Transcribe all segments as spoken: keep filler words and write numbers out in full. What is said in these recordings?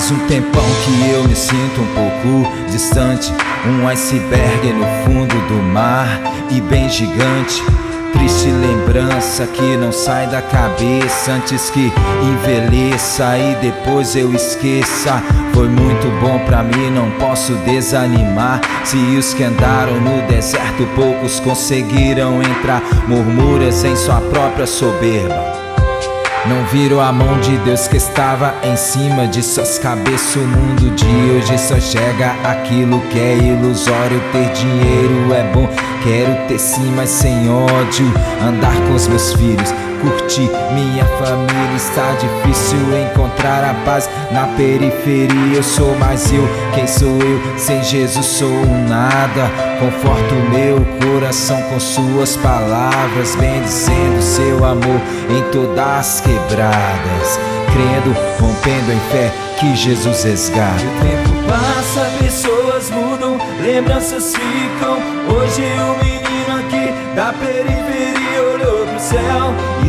Faz um tempão que eu me sinto um pouco distante, um iceberg no fundo do mar e bem gigante. Triste lembrança que não sai da cabeça antes que envelheça e depois eu esqueça. Foi muito bom pra mim, não posso desanimar. Se os que andaram no deserto poucos conseguiram entrar, murmuras em sua própria soberba. Não viram a mão de Deus que estava em cima de suas cabeças. O mundo de hoje só chega aquilo que é ilusório. Ter dinheiro é bom, quero ter sim, mas sem ódio. Andar com os meus filhos, curtir minha família. Está difícil encontrar a paz na periferia. Eu sou mais eu, quem sou eu? Sem Jesus sou um nada. Conforto meu coração com suas palavras, bendizendo seu amor em todas as quebradas, crendo, rompendo em fé que Jesus resgata. O tempo passa, pessoas mudam, lembranças ficam. Hoje o menino aqui da periferia olhou pro céu e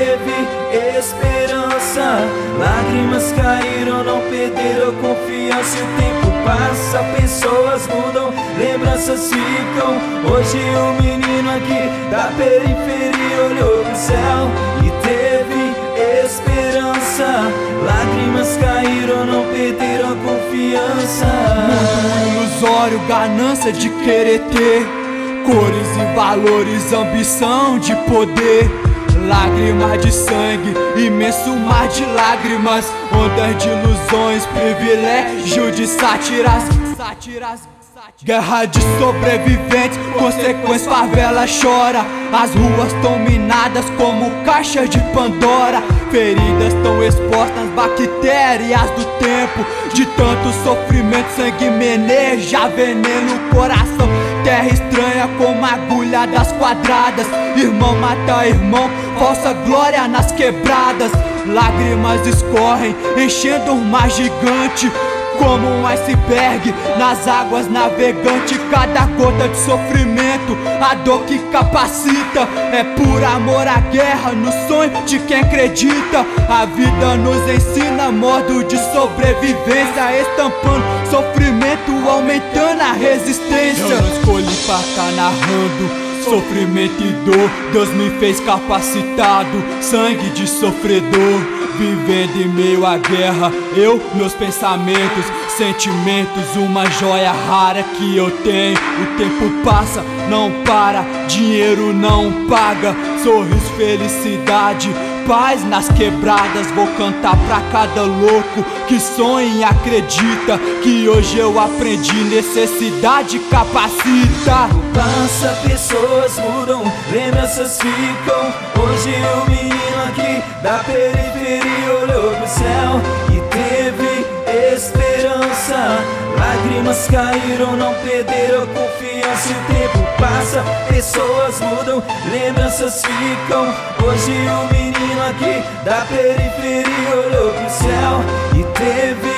teve esperança. Lágrimas caíram, não perderam confiança. O tempo passa, pessoas mudam, lembranças ficam. Hoje o menino aqui da periferia olhou pro céu e teve esperança. Lágrimas caíram, não perderam a confiança. Mundo ilusório, ganância de querer ter cores e valores, ambição de poder. Lágrimas de sangue, imenso mar de lágrimas, ondas de ilusões, privilégio de sátiras, sátiras. Guerra de sobreviventes, consequência favela chora. As ruas tão minadas como caixa de Pandora. Feridas tão expostas, bactérias do tempo. De tanto sofrimento, sangue meneja, veneno no coração. Terra estranha como agulha das quadradas. Irmão mata irmão, falsa glória nas quebradas. Lágrimas escorrem, enchendo um mar gigante, como um iceberg nas águas navegante. Cada gota de sofrimento, a dor que capacita. É por amor à guerra, no sonho de quem acredita. A vida nos ensina modo de sobrevivência, estampando sofrimento, aumentando a resistência. Eu não escolhi pra tá narrando sofrimento e dor, Deus me fez capacitado, sangue de sofredor. Vivendo em meio à guerra, eu, meus pensamentos, sentimentos, uma joia rara que eu tenho. O tempo passa, não para, dinheiro não paga. Sorriso, felicidade, paz nas quebradas. Vou cantar pra cada louco que sonha e acredita que hoje eu aprendi, necessidade capacita. Passa, pessoas mudam, lembranças ficam. Hoje o menino aqui da periferia olhou pro céu e teve esperança. Lágrimas caíram, não perderam a confiança. O tempo passa, pessoas mudam, lembranças ficam. Hoje o menino aqui da periferia olhou pro céu e teve